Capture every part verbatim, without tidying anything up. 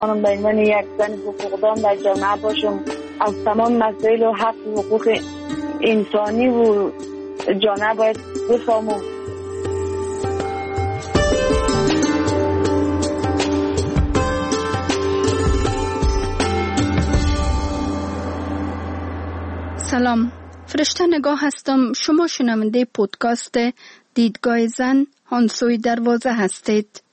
من به عنوان یک زن حقوقدان در جامعه باشم، از تمام مسائل و حق و حقوق انسانی و جامعه باید بفهمم. سلام، فرشته نگاه هستم. شما شنونده پودکاست دیدگاه زن هانسوی دروازه هستید.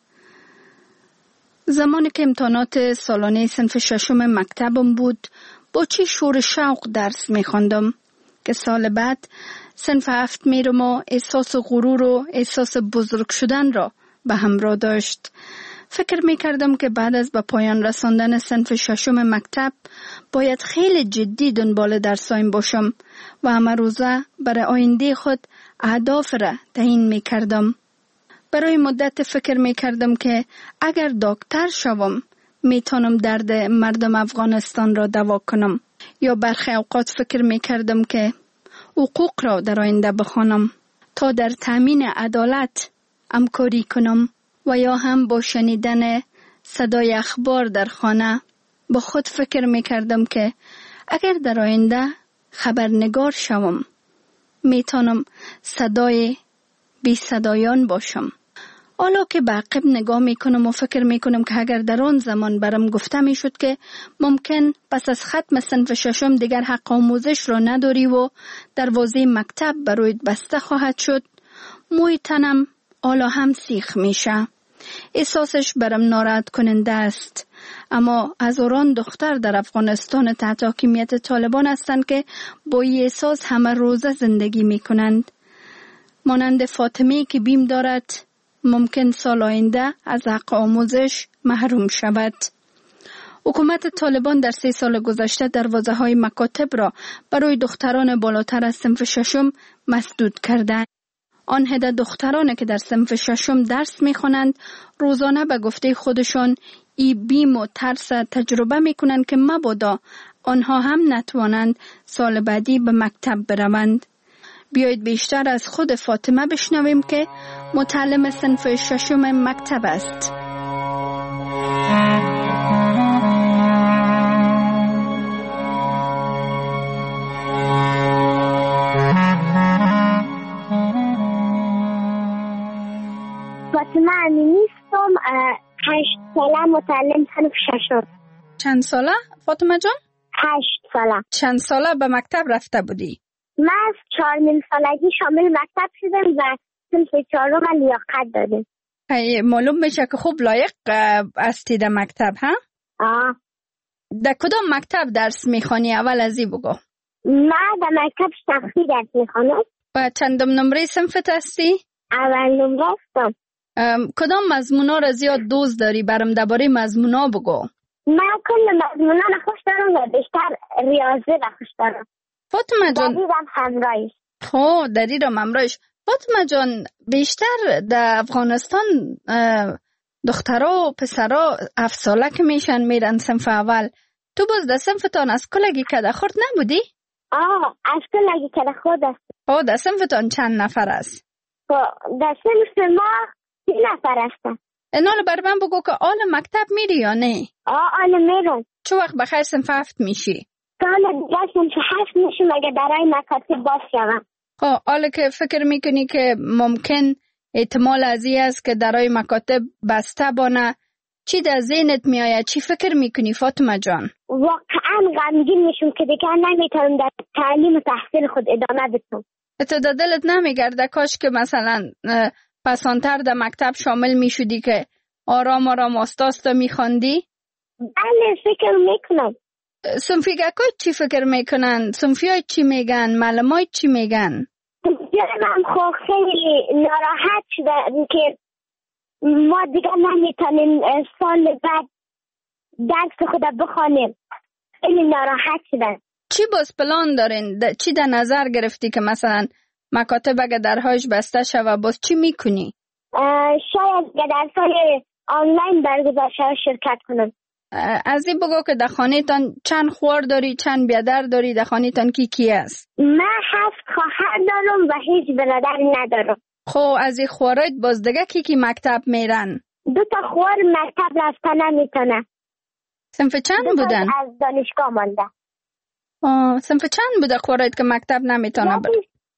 زمانی که امتحانات سالانه صنف ششم مکتبم بود، با چی شور شوق درس می‌خواندم که سال بعد صنف هفت میرم و احساس غرور و احساس بزرگ شدن را به همراه داشت. فکر می‌کردم که بعد از به پایان رساندن صنف ششم مکتب باید خیلی جدی دنبال درسایم باشم و همه روزه برای آینده خود اهداف را تعیین می‌کردم. برای مدت فکر می‌کردم که اگر دکتر شوم میتونم درد مردم افغانستان را دوا کنم، یا برخی اوقات فکر می‌کردم که حقوق را در آینده بخوانم تا در تامین عدالت همکاری کنم، و یا هم با شنیدن صدای اخبار در خانه با خود فکر می‌کردم که اگر در آینده خبرنگار شوم میتونم صدای بی صدایان باشم. حالا که به عقب نگاه میکنم و فکر میکنم که اگر در آن زمان برام گفته میشد که ممکن پس از ختم صنف ششم دیگر حق آموزش را نداری و دروازه مکتب برایت بسته خواهد شد، موی تنم حالا هم سیخ میشه. احساسش برام ناراحت کننده است. اما هزاران دختر در افغانستان تحت حاکمیت طالبان هستند که با این احساس همه روزه زندگی میکنند. مانند فاطمه که بیم دارد ممکن سال آینده از حق آموزش محروم شود. حکومت طالبان در سه سال گذشته دروازه های مکاتب را برای دختران بالاتر از صنف ششم مسدود کرده. آن عده دختران که در صنف ششم درس می‌خوانند روزانه به گفته خودشان ای بیم و ترس تجربه می‌کنند که مبادا آنها هم نتوانند سال بعدی به مکتب بروند. بیایید بیشتر از خود فاطمه بشنویم که متعلم صنف ششم مکتب است. فاطمه امینی هستم، هشت ساله، متعلم صنف ششم. چند ساله فاطمه جان؟ هشت ساله. چند ساله به مکتب رفته بودی؟ من از چهارمین سالگی شامل مکتب شدم و صنف چهارم لیاقت دادم. معلوم میشه که خوب لایق هستی در مکتب، ها؟ آه. در کدام مکتب درس میخوانی؟ اول از این بگو. من در مکتب شخصی درس میخوانم. و چندم نمره صنفت هستی؟ اول نمره هستم. کدام مضمونا را زیاد دوست داری؟ برام درباره مضمونا بگو. من کل مضمونا را خوش دارم و بیشتر ریاضی را خوش دارم. فاطمه جان دریرم همراهش. خب دریرم همراهش. فاطمه جان بیشتر در افغانستان دخترها و پسرها هفت ساله که میشن میرن صنف اول. تو باز در صنفتان از کلگی کده خورد نبودی؟ آه از کلگی کده خورد است. خب در صنفتان چند نفر است؟ در صنف ما سی نفر هستن. اینال بر من بگو که آل مکتب میری یا نه؟ آه آل میرم. چه وقت بخیر صنف هفت میشی؟ سال دیگه صنف هفت میشم اگه برای مکاتب باز شوم. خب حالا که فکر میکنی که ممکن احتمال از این است که درای مکاتب بسته بانه، چی در ذهنت میآید؟ چی فکر میکنی فاطمه جان؟ واقعا غمگین میشم که دیگه نمیتونم در تعلیم و تحصیل خود ادامه بدم. تو در دلت نمیگرده کاش که مثلا پسانتر در مکتب شامل میشدی که آرام آرام استاستا میخواندی؟ بله فکر میکنم. صنفیگکای چی فکر میکنن؟ صنفیای چی میگن؟ معلمای چی میگن؟ من خب خیلی ناراحت شدم که ما دیگه نمیتونیم سال بعد درس خود بخوانیم. خیلی ناراحت شدم. چی باز پلان دارین؟ چی در نظر گرفتی که مثلا مکاتب اگه درهاش بسته شوه باز چی میکنی؟ شاید درسای آنلاین برگزار شوه شرکت کنم. از این بگو که در خانه تان چند خوار داری، چند بیادر داری؟ در خانه تان کی کی است؟ من هفت خواهر دارم و هیچ برادر ندارم. خب از این خوارایت باز دیگه کی کی مکتب میرن؟ دو تا خوار مکتب رفتن نمیتونه. صنف چند بودن؟ از دانشگاه مانده. آه صنف چند بوده خورایت که مکتب نمیتونه بره؟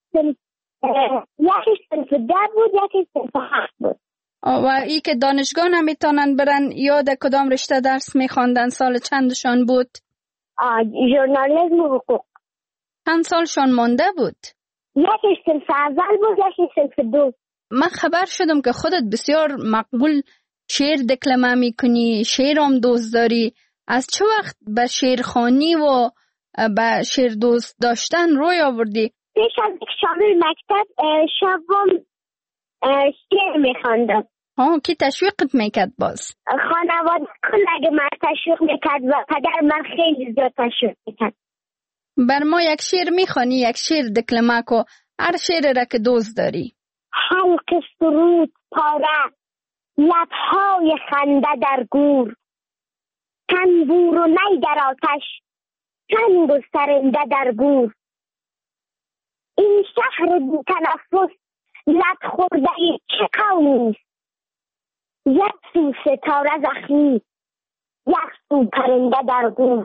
یکی صنف ده بود، یکی صنف هفت بود. و ای که دانشگاه نمیتونن برن یاد کدام رشته درس میخواندن؟ سال چندشان بود؟ ژورنالیسم و حقوق. چند سالشان مانده بود؟ یکی صنف اول بود، یکی صنف دو. من خبر شدم که خودت بسیار مقبول شعر دکلمه میکنی، شعر هم دوست داری. از چه وقت به شعرخوانی و به شعر دوست داشتن روی آوردی؟ پیش از شامل مکتب شبم شعر میخواندم. ها کی تشویقت میکرد باز؟ خانواده کل اگه من تشویق میکرد و پدر من خیلی زیاد تشویق میکرد. بر ما یک شعر میخوانی، یک شعر دکلمه کو، هر شعر را که دوست داری. حلق سرود پاره، لبهای خنده در گور، تنبور و نی در آتش، چنگ و سرنده در گور. این شهر بی تنفس لب خورده چه قومیست؟ یک سو ستاره زخمی، یک سو پرنده در گور.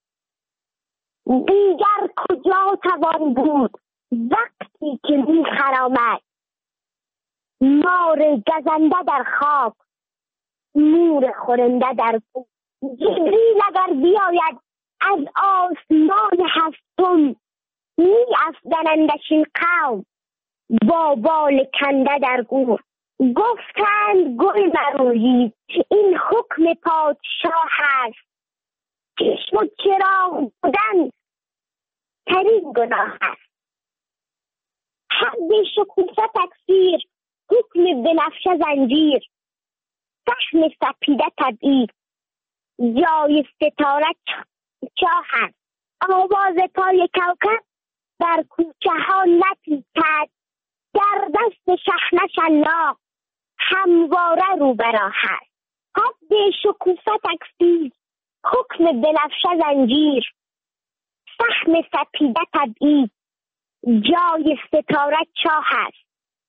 دیگر کجا توان بود وقتی که می خرامد؟ مار گزنده در خواب، مور خورنده در گور. جبریل اگر بیاید از آسمان هفتم، می افزنندش این قوم با بال کنده در گور. گفتند گل مرویید این حکم پادشاه هست، چشم و چراغ بودن ترین گناه هست. حد شکوفه تکفیر، حکم بنفشه زنجیر، سهم سپیده تبعید، جای ستاره چاه هست. آواز پای کوکب در کوچه ها نپیچد، در دست شحنه شلاق همواره رو برا هست. حد شکوفه تکفیر، حکم بنفشه زنجیر، سهم سپیده تبعید، جای ستاره چاه هست.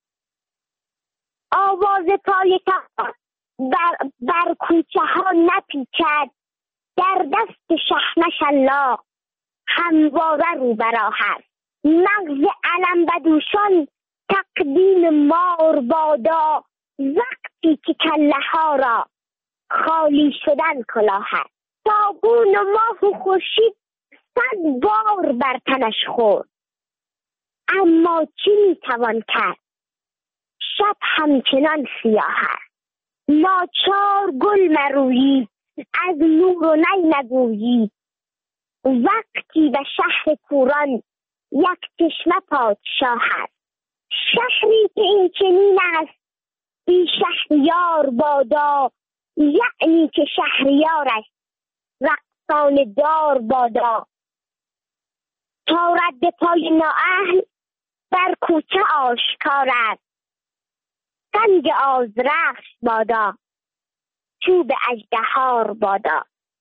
آواز پای کوکب بر, بر کوچه ها نپیچد، در دست شحنه شلاق همواره رو برا هست. مغز علم بدوشان تقدیم مار بادا، وقتی که کله ها را خالی شدن کلاه هست. صابون و ماه و خورشید صد بار بر تنش خورد، اما چی میتوان کرد؟ شب همچنان سیاه است. ناچار گل مرویید از نور و نی نگویید، وقتی به شهر کوران یک چشمه پادشاه است. شهری که این چنین است بی شهریار بادا، یعنی که شهریارش رقصان دار بادا. تا رد پای نااهل بر کوچه آشکار است، سنگ آذرخش بادا، چوب اژدهار بادا.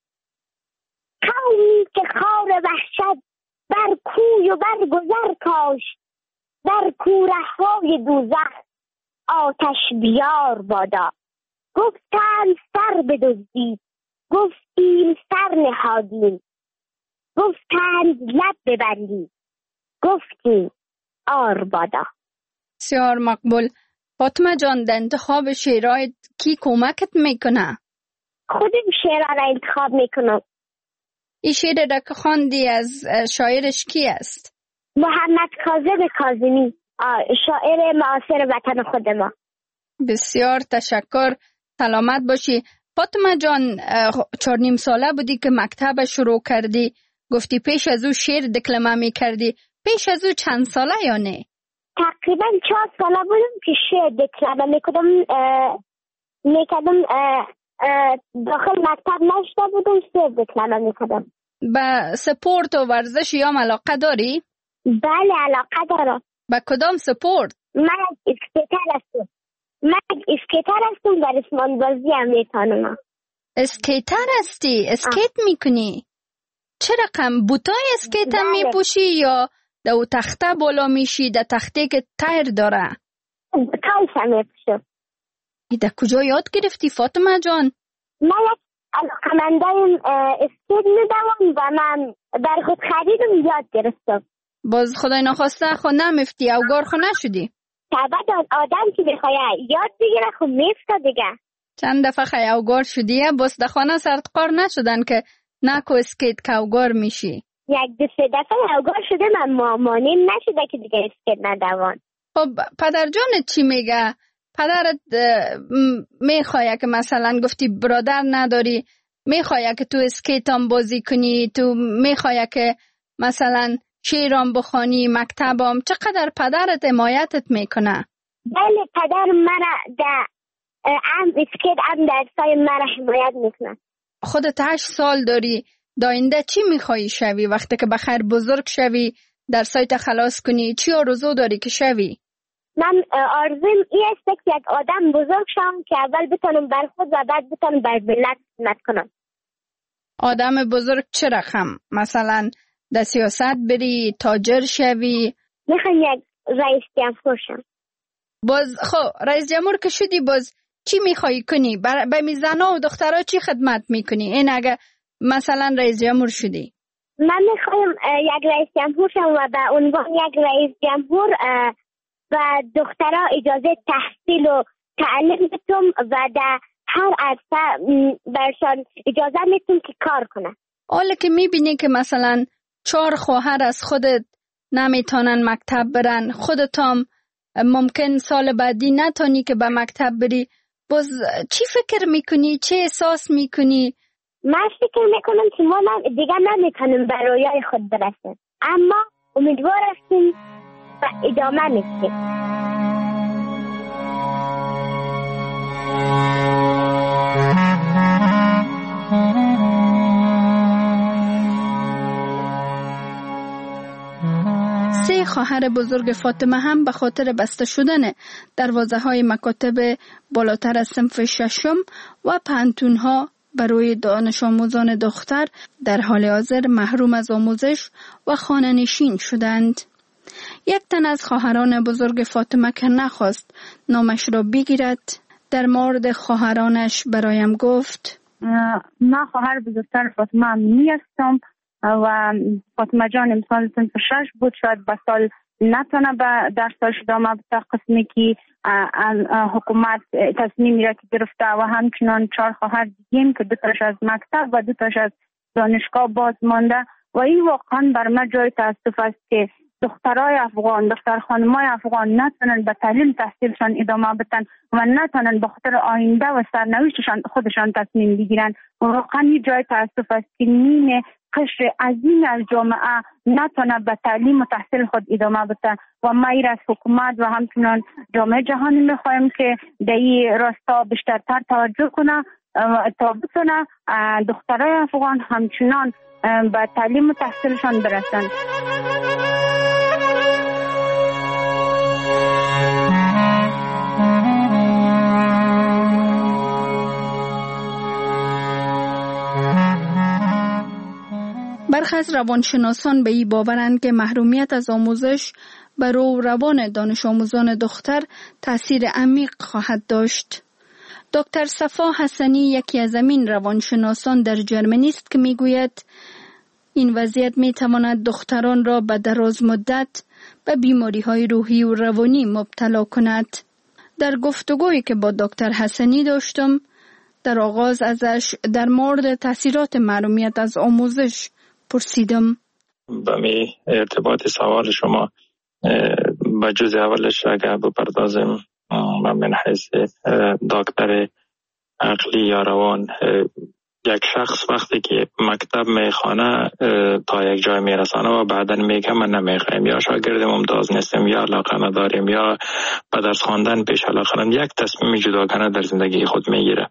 قومی که خار وحشت بر کوی و بر گذر کاشت، در کوره‌های دوزخ آتش بیار بادا. گفتند سر بدزدید، گفتیم سر نهادیم، گفتند لب ببندید، گفتیم آر بادا. بسیار مقبول. فاطمه جان، در انتخاب شعرهایت کی کمکت میکنه؟ خودم شعرها را انتخاب میکنم. این شعر را که خواندی از شاعرش کی است؟ محمد کاظم کاظمی، شاعر معاصر وطن خود ما. بسیار تشکر، سلامت باشی. فاطمه جان، چهار نیم ساله بودی که مکتب شروع کردی، گفتی پیش از او شعر دکلمه می کردی. پیش از او چند ساله یا نه؟ تقریبا چهار ساله بودم که شعر دکلمه می کردم. می کردم داخل مکتب نشده بودم، شعر دکلمه می کردم. به سپورت و ورزش یا علاقه داری؟ بله علاقه دارم. به کدام سپورت؟ من اسکیتر هستم. من اسکیتر هستم و ریسمان بازی هم میتونم. اسکیتر هستی؟ اسکیت میکنی؟ چه رقم؟ بوتای اسکیت هم بله. میپوشی یا دو تخته بالا میشی؟ در تخته که تایر داره؟ بوتایش هم میپوشم. در کجا یاد گرفتی فاطمه جان؟ من یک علاقمندایم اسکیت میدوم و من در خود خریدم یاد گرفتم. باز خدای نخواسته خود نمیفتی او گار خود نشدی؟ طبعا آدم که بخواه یاد بگیره خود میفته دیگه. چند دفعه خیلی او گار شدیه باز دخوانه سرت قار نشدن که نکو اسکیت که او گار میشی؟ یک دو سه دفعه او گار شده من مامانیم نشده که دیگه اسکیت ندوان. خب پدر جانت چی میگه؟ پدرت میخواه که مثلا گفتی برادر نداری میخواه که تو اسکیت هم بازی کنی، تو میخواه که مثلا شعرام بخوانی، مکتبام، چقدر پدرت حمایتت میکنه؟ بله پدر مرا در ام اسکیت ام درسای مرا حمایت میکنه. خودت هشت سال داری، داینده چی میخوایی شوی وقتی که بخیر بزرگ شوی درسایت خلاص کنی؟ چی آرزو داری که شوی؟ من آرزویم این است که یک آدم بزرگ شم که اول بتونم بر خود و بعد بتونم بر ملت خدمت کنم. آدم بزرگ چه رقم؟ مثلا در سیاست بری، تاجر شوی؟ میخوام یک رئیس جمهور شم. باز خب رئیس جمهور که شدی باز چی میخوایی کنی؟ به می زنا و دخترها چی خدمت میکنی؟ این اگه مثلا رئیس جمهور شدی؟ من میخوایم یک رئیس جمهور شم و به عنوان یک رئیس جمهور و دخترها اجازه تحصیل و تعلیم بتون و در هر عرصه برشان اجازه میتون که کار کنن. حالا که میبینی که مثلا چهار خواهر از خودت نمیتونن مکتب برن، خودت هم ممکن سال بعدی نتونی که به مکتب بری، باز چی فکر میکنی؟ چه احساس میکنی؟ من فکر میکنم که ما دیگه نمیتونیم به رویای خود برسیم، اما امیدوار هستیم و ادامه میدیم. سه خواهر بزرگ فاطمه هم به خاطر بسته شدن دروازه های مکاتب بالاتر از صنف ششم و پانتون ها برای دانش آموزان دختر در حال حاضر محروم از آموزش و خانه نشین شدند. یک تن از خواهران بزرگ فاطمه که نخواست نامش را بگیرد در مورد خواهرانش برایم گفت: من خواهر بزرگتر فاطمه می هستم و فاطمه جان امسال صنف شش بود، شاید به سال نتونه به درسش ادامه بده، قسمی که حکومت تصمیمی را که گرفته و همچنان چهار خواهر دیگیم که دو تاش از مکتب و دو تاش از دانشگاه باز مانده و این واقعا بر من جای تاسف است که دخترای افغان، دختر خانمای افغان نتونن به تعلیم تحصیلشان ادامه بدن و نتونن به خاطر آینده و سرنوشتشان خودشان تصمیم بگیرن. واقعا این جای تاسف است که نیمه قشر عظیم از جامعه نتونه به تعلیم و تحصیل خود ادامه بده و ما ایر از حکومت و همچنان جامعه جهانی میخوایم که در این راستا بیشترتر توجه کنه تا بتونه دخترای افغان همچنان به تعلیم و تحصیلشان برسن. برخی از روانشناسان به این باورند که محرومیت از آموزش بر روح و روان دانش آموزان دختر تأثیر عمیق خواهد داشت. دکتر صفا حسنی یکی از این روانشناسان در جرمنی است که میگوید این وضعیت میتواند دختران را به دراز مدت به بیماری‌های روحی و روانی مبتلا کند. در گفتگویی که با دکتر حسنی داشتم در آغاز ازش در مورد تأثیرات محرومیت از آموزش پرسیدم. به می ارتباط سوال شما به جز اولش اگر بپردازم، من من حیث دکتر عقلی یا روان، یک شخص وقتی که مکتب میخوانه تا یک جای میرسانه و بعدا میگه من نمیخوایم یا شاگرد ممتاز نیستم یا علاقه نداریم یا به درس خواندن پیش علاقه نداریم، یک تصمیم جداگانه در زندگی خود میگیره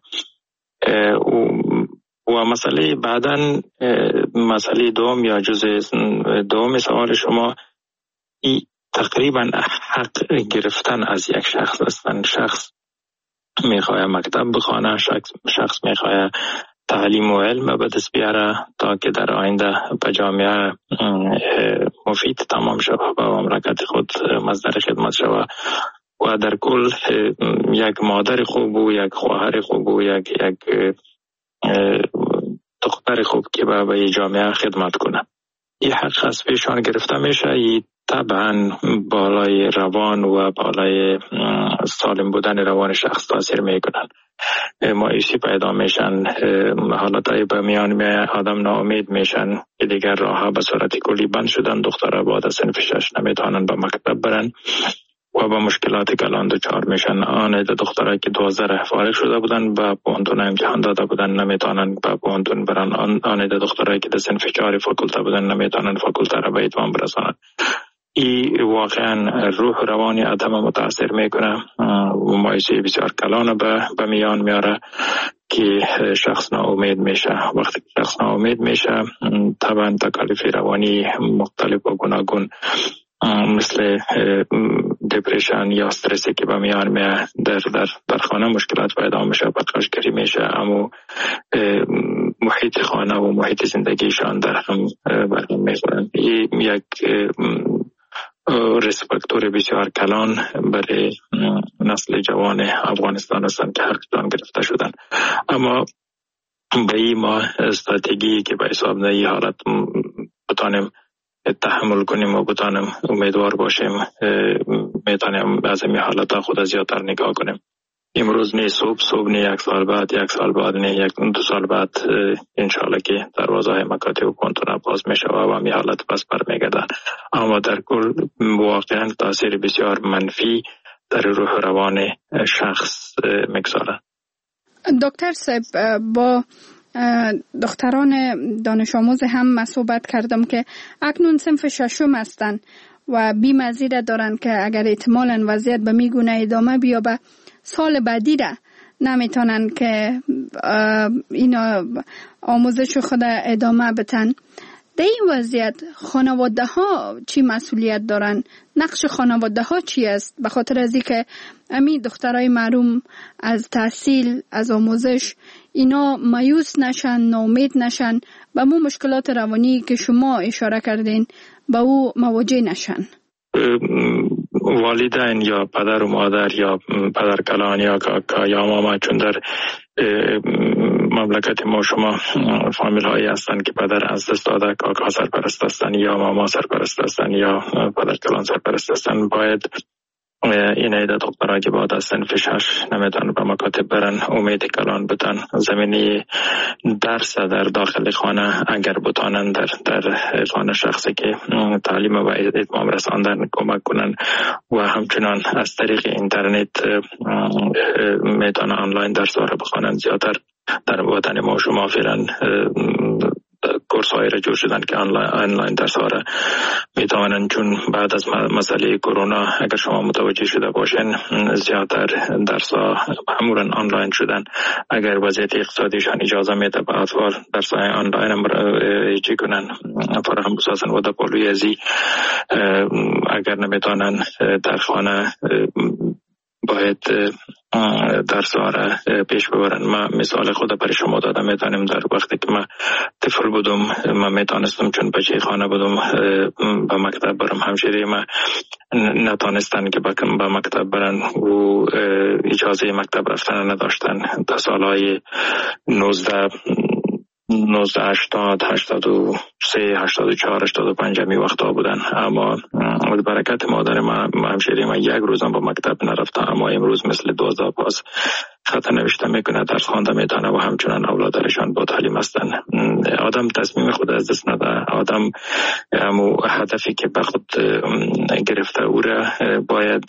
و مسئله بعداً مسئله دوم یا جزء دوم سوال شما ای تقریبا حق گرفتن از یک شخص هستند. شخص میخواه مکتب بخوانه، شخص, شخص میخواه تعلیم و علم به دست بیاره تا که در آینده به جامعه مفید تمام شود و مملکت خود مصدر خدمت شود و در کل یک مادر خوب و یک خواهر خوب و یک یک دختر خوب که به جامعه خدمت کنه. این حق از پیشان گرفته میشه. این طبعا بالای روان و بالای سالم بودن روان شخص تاثیر میکنن. مایوسی پیدا میشن، حالتهای به میان می آدم ناامید میشن که دیگر راه ها به صورت کلی بند شدن. دخترها بعد از صنف شش نمیتونن به مکتب برن و با مشکلات کلان دچار میشن. آن دخترایی که دوازده فارغ شده بودن و پوهنتون امتحان داده بودن نمیتونن به پوهنتون برن. آن دخترایی که در صنف چهار فاکولته بودن نمیتونن فاکولته را به اتمام برسانن. این واقعا روح روانی آدم متاثر میکنه و مایوسی بسیار کلان به به میان میاره که شخص ناامید میشه. وقتی شخص ناامید میشه طبعا تکالیف روانی مختلف و گوناگون مثل دپرشن یا استرسی که به میان میاد، در در در خانه مشکلات پیدا میشه، بدخوشگری میشه، اما محیط خانه و محیط زندگیشان در هم برهم میخورن. این یک ریسک فاکتور بسیار کلان برای نسل جوان افغانستان هستند که حقشان گرفته شدن. اما به این ما استراتژی که به حساب این حالت بتانیم تحمل کنیم و بتانیم امیدوار باشیم، میتونیم از این حالت خود زیادتر نگاه کنیم. امروز نه صبح صبح نه یک سال بعد یک سال بعد نه یک دو سال بعد انشالله که دروازه مکاتب و پوهنتون باز میشه و به این حالت پس برمیگردن. اما در کل واقعا تاثیر بسیار منفی در روح روان شخص میگذارن. دکتر صاحب، با دختران دانش آموز هم صحبت کردم که اکنون صنف ششم هستند و بی‌مزید دارن که اگر احتمالاً وضعیت به میگونه ادامه بیابه سال بعدی را نمیتونن که اینا آموزش خود ادامه بتن. در این وضعیت خانواده ها چی مسئولیت دارن؟ نقش خانواده ها چی است؟ به خاطر از اینکه امی دخترای محروم از تحصیل، از آموزش، اینا مایوس نشن، ناامید نشن، به مو مشکلات روانی که شما اشاره کردین به او مواجه نشن. والدین یا پدر و مادر یا پدر کلان یا کاکا یا ماما، چون در مملکت ما شما فامیل هایی هستند که پدر از دست داده، کاکا سرپرست هستند یا ماما سرپرست هستند یا پدر کلان سرپرست هستند، باید این عده دخترها که بعد از صنف شش نمیتونن به مکاتب برن امید کلان بتن. زمینی درس در داخل خانه اگر بتانن در در خانه شخصی که تعلیم و اتمام رساندن کمک کنن و همچنان از طریق اینترنت میتونن آنلاین درس را بخوانن. زیادتر در وطن ما شما فعلا کورس هایی را جور شدن که آنلاین درس ها را میتوانند، چون بعد از مسئله کرونا اگر شما متوجه شده باشین زیادتر درس ها همون آنلاین شدن. اگر وضعیت اقتصادیشان اجازه میده به اطفال درس های آنلاین هم چی کنن فراهم بسازن و در پالوی ازی اگر نمیتونن در خانه باید درس ها را پیش ببرن. من مثال خود برای شما دادم. میتونم در وقتی که من طفل بودم من میتونستم چون بچه خانه بودم به مکتب برم. همشیره من نتونستن که بکن به مکتب برن و اجازه مکتب رفتن نداشتن. تا سالهای نوزده نوزده هشتاد هشتاد و سه هشتاد و چهار هشتاد و پنج می وقتا بودن. اما برکت مادر ما همشیری ما یک روزم به مکتب نرفته، اما امروز مثل دوازده پاس خط نوشته میکنه، درس خوانده میتونه و همچنان اولادرشان با تعلیم هستن. آدم تصمیم خود از دست نده. آدم همو هدفی که به خود گرفته او را باید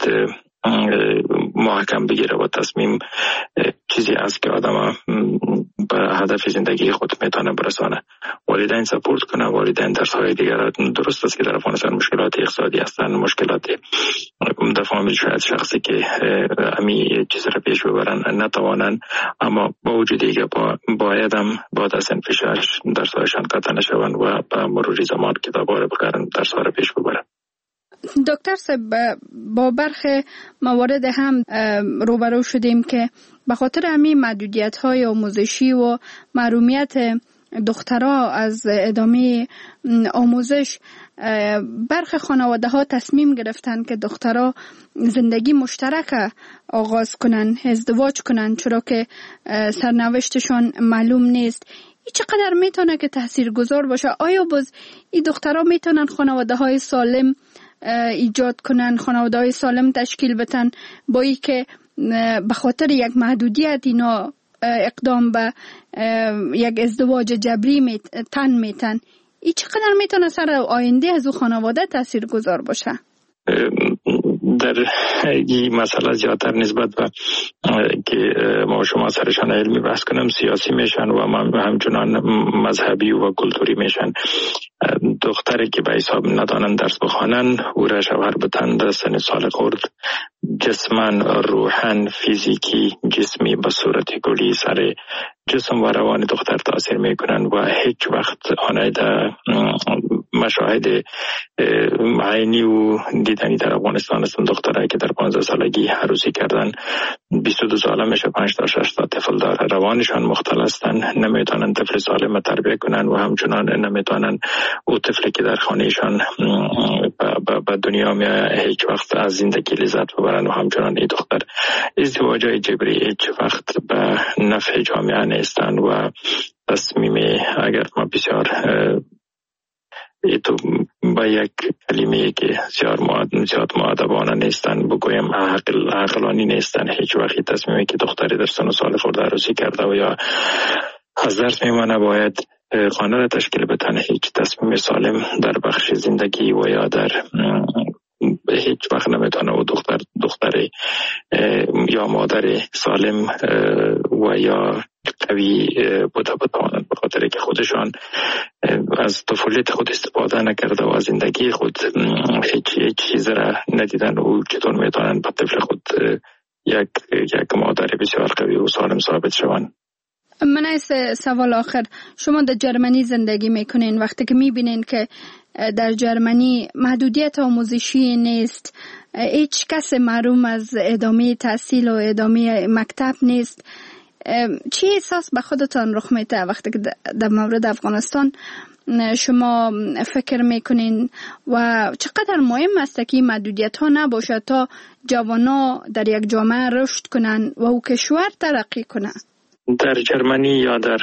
محکم بگیره و تصمیم چیزی است که آدم به هدف زندگی خود میتونه برسانه. والدین سپورت کنه، والدین درس های دیگر. درست است که در افغانستان مشکلات اقتصادی هستند، مشکلات در فامیل شاید شخصی که امی چیز را پیش ببرن نتوانن، اما با وجود دیگه با باید هم بعد از صنف شش درس هایشان قطع نشوند و به مرور زمان کتاب ها را بخرن درس ها را پیش ببرن. دکتر صاحب، با برخی موارد هم روبرو شدیم که به خاطر همین محدودیت های آموزشی و محرومیت دخترها از ادامه آموزش، برخی خانواده ها تصمیم گرفتن که دخترها زندگی مشترک آغاز کنن، ازدواج کنن، چرا که سرنوشتشان معلوم نیست. این چقدر میتونه که تاثیرگذار باشه؟ آیا باز این دخترها میتونن خانواده های سالم ایجاد کنن، خانواده های سالم تشکیل بدن، با ای که به خاطر یک محدودیت اینا اقدام به یک ازدواج جبری می تن میتن؟ این چقدر میتونه سر آینده از او خانواده تاثیر گذار باشه؟ در این مسئله زیادتر نسبت به که ما شما سرشان علمی بحث کنم سیاسی میشن و همچنان مذهبی و کلتوری میشن. دختری که به حساب ندانن درس بخوانن او را شوهر بتن در سن سال خورد جسمن، روحن، فیزیکی، جسمی به صورت کلی سر جسم و روان دختر تاثیر میکنن و هیچ وقت آنها در مشاهد عینی و دیدنی در افغانستان هستند. دخترایی که در پانزده سالگی عروسی کردن بیست و دو ساله میشه، پنج تا شش تا طفل داره، روانشان مختل هستند، نمیتونن طفل سالم تربیت کنن و همچنان نمیتونن او طفلی که در خانهشان به دنیا میاد هیچ وقت از زندگی لذت ببرن و همچنان این دختر ازدواجای جبری هیچ وقت به نفع جامعه نیستن و تصمیم اگر ما بسیار ای تو با یک کلمه که زیاد مؤدبانه نیستن بگویم عقل عقلانی نیستن. هیچ وقت تصمیمی که دختری در سن و سال خورده عروسی کرده و یا از درس میمانه باید خانه را تشکیل بدن، هیچ تصمیم سالم در بخش زندگی و یا در هیچ وقت نمیتونه و دختر دختر یا مادر سالم و یا قوی بوده بتوانند، به خاطر که خودشان از طفولیت خود استفاده نکرده و از زندگی خود هیچ هیچ چیز را ندیدن و چطور میتونن به طفل خود یک یک مادر بسیار قوی و سالم ثابت شوند. من از سوال آخر، شما در جرمنی زندگی میکنین، وقتی که میبینین که در جرمنی محدودیت آموزشی نیست، هیچ کس محروم از ادامه تحصیل و ادامه مکتب نیست، چی احساس به خودتان رخ میده وقتی که در مورد افغانستان شما فکر میکنین و چقدر مهم است که این محدودیت ها نباشه تا جوانا در یک جامعه رشد کنن و او کشور ترقی کنن؟ در جرمنی یا در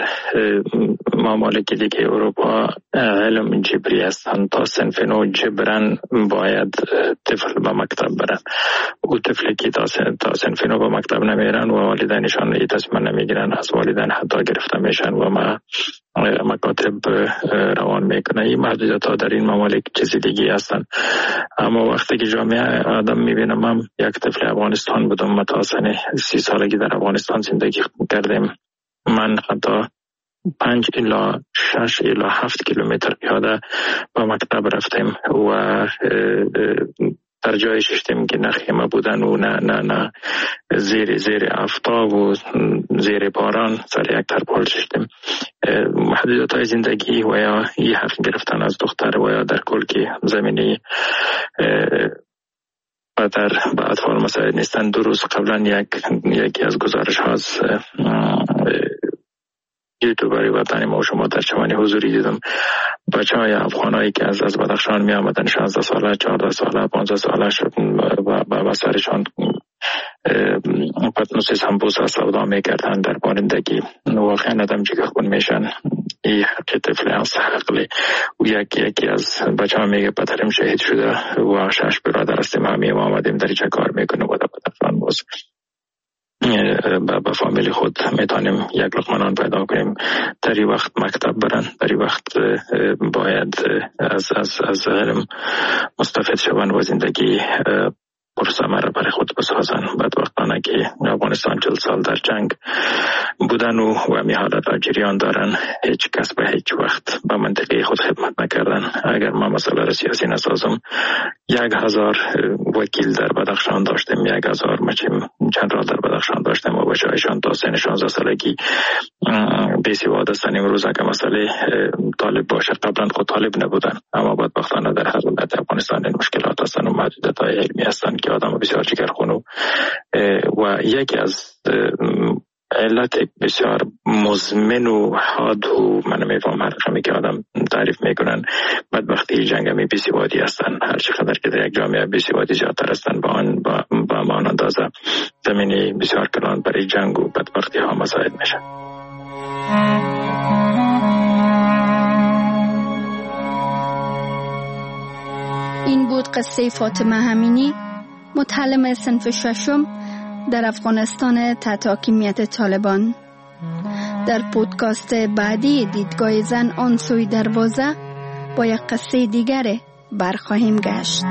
ممالک دیگه اروپا علم جبری هستند. تا صنف نو جبران باید طفل به مکتب برن. او طفلی که تا صنف نو به مکتب نمیرن و والدینشان این تصمیم نمیگیرن، از والدین حتی گرفته میشن و ما مکاتب روان میکنه. این محدودیت ها در این ممالک چیزی دیگه هستند. اما وقتی که جامعه آدم میبینم، من یک طفل افغانستان بودم، من تا سن سی سالگی در افغانستان زندگی کردیم. من حتی پنج الا شش الا هفت کیلومتر پیاده با مکتب رفتیم و در جای ششتیم که نه خیمه بودن و نه نه نه زیر زیر آفتاب و زیر باران سر یک ترپال ششتیم. محدودیت های زندگی و یا این حق گرفتن از دختر و یا در کل که زمینی در به اطفال مساعد نیستن. دو روز قبلا یک یکی از گزارش ها از یوتیوبری وطنی ما و شما در چمنی حضوری دیدم. بچه های افغانایی که از از بدخشان می آمدن، شانزده ساله، چهارده ساله، پانزده ساله شد و و سرشان پتنوس سمبوس سودا می کردن در بارندگی. واقعا آدم جگر خون میشن. این حق طفل هست، حقلی و یکی یکی از بچه ها میگه پدرم شهید شده و شش برادر هستیم، همه ما آمدیم در چه کار میکنه و در بدخشان باز با فامیلی خود میتونیم یک لقمه نان پیدا کنیم. در این وقت مکتب برن، در این وقت باید از از از علم مستفید شوند و زندگی پرثمره برای خود بسازن. بدبختانه که افغانستان چهل سال در جنگ بودن و و همی حالت را جریان دارن، هیچ کس به هیچ وقت به منطقه خود خدمت نکردن. اگر ما مسئله را سیاسی نسازم، یک هزار وکیل در بدخشان داشتیم، یک هزار مچیم جنرال در بدخشان داشتیم و بچه‌هایشان تا سن شانزده سالگی بی‌سواد هستند. امروز اگر مسئله طالب باشه، قبلا خود طالب نبودن، اما بدبختانه در هر دولت افغانستان این مشکلات هستند و محدودیت‌های علمی هستند که آدم بسیار جگرخون و یکی از علت بسیار مزمن و حاد و من میفهم هر رقمی که آدم تعریف میکنن بدبختی جنگمی بی‌سوادی هستن. هر چقدر که در یک جامعه بی‌سوادی زیادتر هستن با آن با, با مان اندازه زمینی بسیار کلان برای جنگ و بدبختی ها مساعد میشه. این بود قصه فاطمه امینی، متعلم صنف ششم در افغانستان تحت حاکمیت طالبان. در پودکاست بعدی دیدگاه زن آن سوی دروازه با یک قصه دیگر برخواهیم گشت.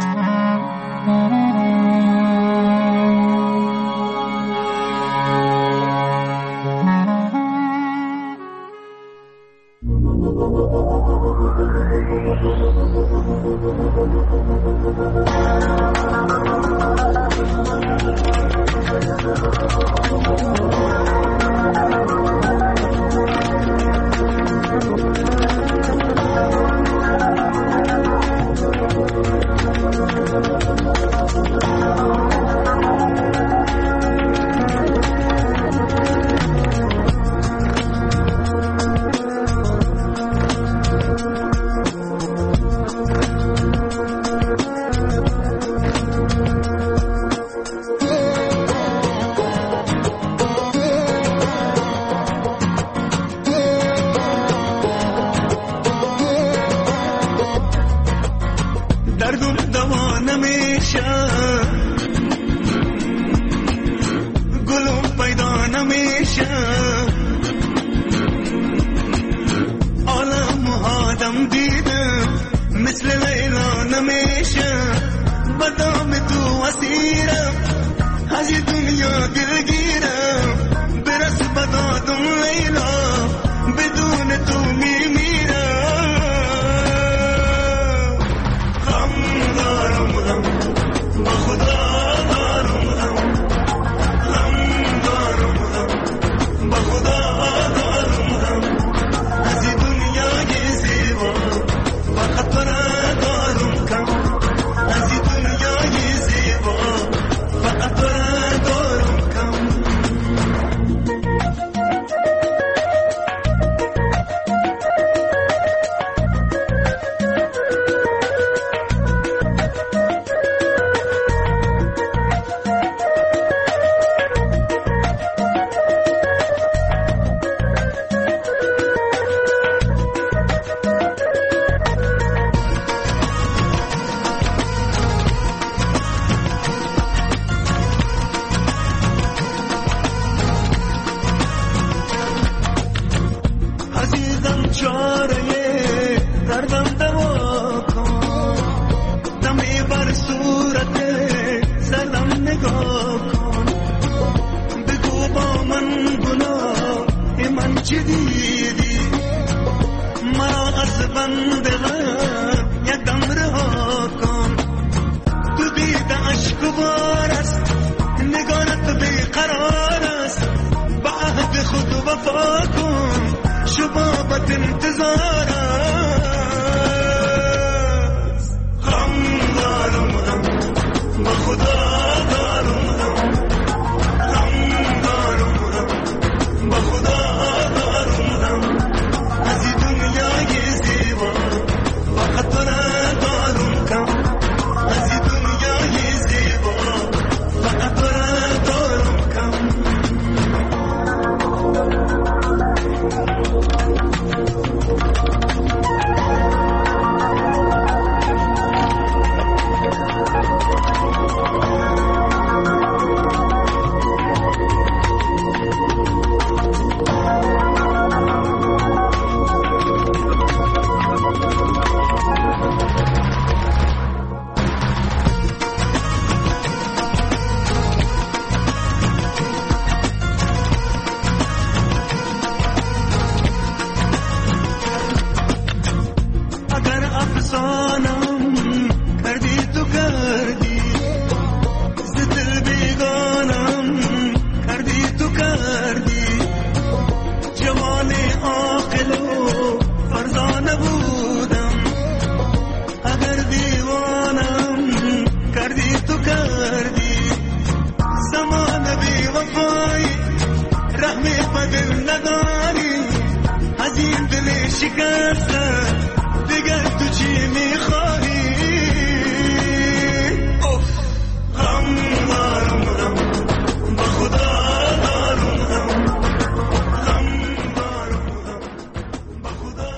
شکست